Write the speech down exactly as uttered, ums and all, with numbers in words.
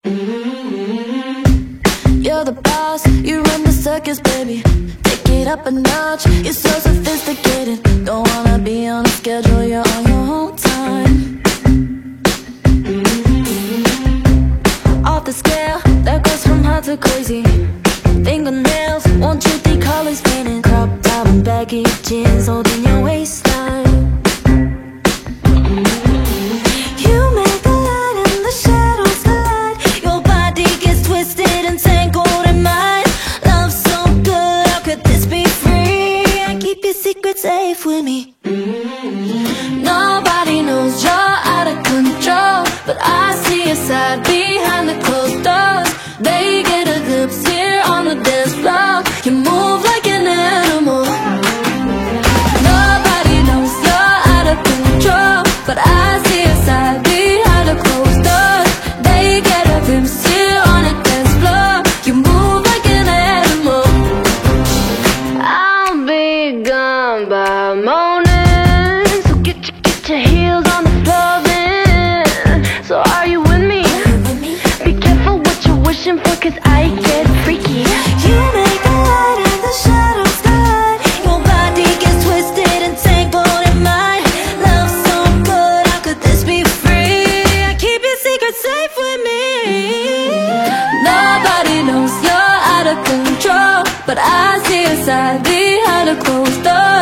You're the boss, you run the circus, baby. Take it up a notch, you're so sophisticated. Don't wanna be on a schedule, you're on your own time. Off the scale, that goes from hot to crazy. Fingernails, won't you think colors painted? Crop top and baggy jeans holding your waistline. You make the light and the shadows collide. Your body gets twisted and tangled in mine. Love so good, how could this be free? I keep your secrets safe with me. Nobody knows you're out of control, but I see your side behind the closed doors. They get a glimpse here on the dance floor. You move like an animal. Nobody knows you're out of control, but I see your side behind the closed doors. They get a glimpse here on the dance floor. You move like an animal. I'll be gone by morning, so get your, get your heels on the floor then. So are you with me? Be careful what you're wishing for, cause I get freaky. You make the light and the shadows collide. Your body gets twisted and tangled in mine. Love so good, how could this be free? I keep your secrets safe with me. Nobody knows you're out of control, but I see your side behind a closed door.